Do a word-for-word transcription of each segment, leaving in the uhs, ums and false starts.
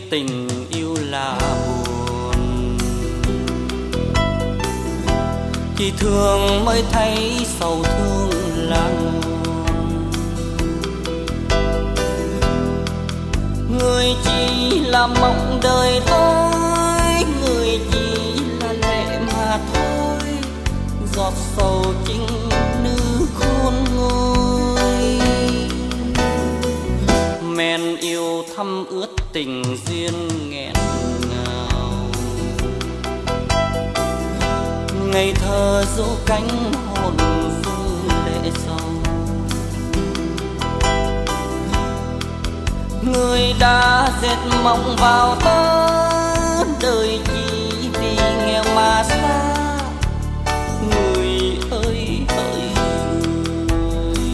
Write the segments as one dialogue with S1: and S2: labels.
S1: tình yêu là buồn, chỉ thương mới thấy sầu thương là nguồn. Người chỉ là mộng đời tôi, người chỉ là lệ mà thôi, giọt sầu chính nữ khôn nguôi. Men yêu thăm ướt tình duyên nghẹn ngào, ngây thơ dỗ cánh hồn rung lệ sầu. Người đã dệt mộng vào tớ, đời chỉ vì nghèo mà xa. Người ơi ơi người,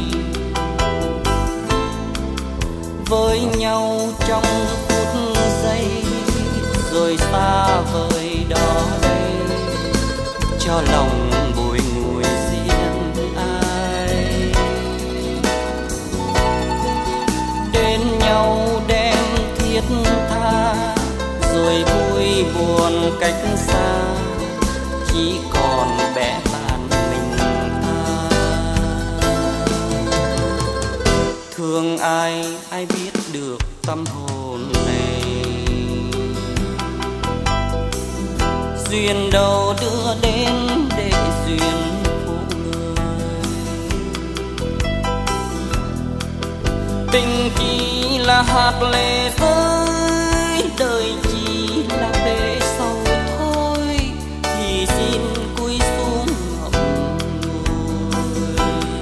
S1: với nhau trong phút giây rồi xa vời đó đây, cho lòng bồi ngùi riêng ai. Đến nhau đem thiết tha, rồi vui buồn cách xa, chỉ còn bẽ bàng mình ta. Thương ai ai biết được tâm hồn này, duyên đâu đưa đến để duyên phụ người. Tình chỉ là hạt lệ rơi, đời chỉ là bể sầu thôi, thì xin cúi xuống ngậm ngùi.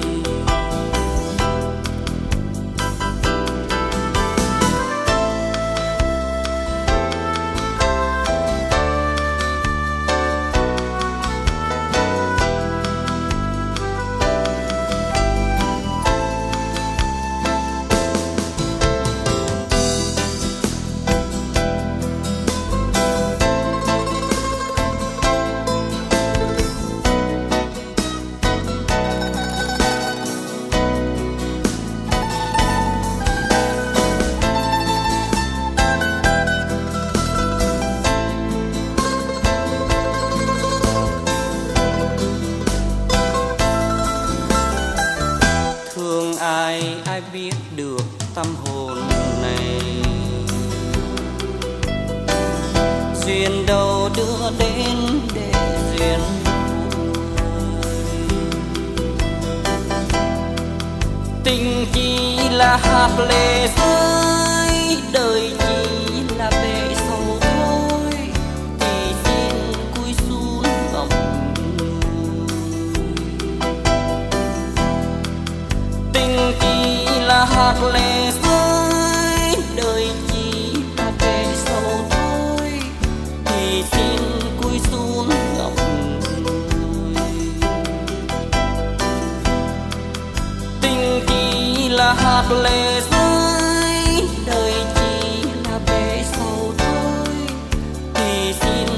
S1: Ai ai biết được tâm hồn này, duyên đâu đưa đến để duyên phụ người. Tình chỉ là hạt lệ rơi, đời chỉ là bể sầu thôi, thì xin cúi xuống gọng người. Tình chỉ là hạt lệ rơi, đời chỉ là bể sầu thôi, thì xin cúi xuống gọng người. Tình chỉ là hạt lệ rơi, đời chỉ là bể sầu thôi, thì xin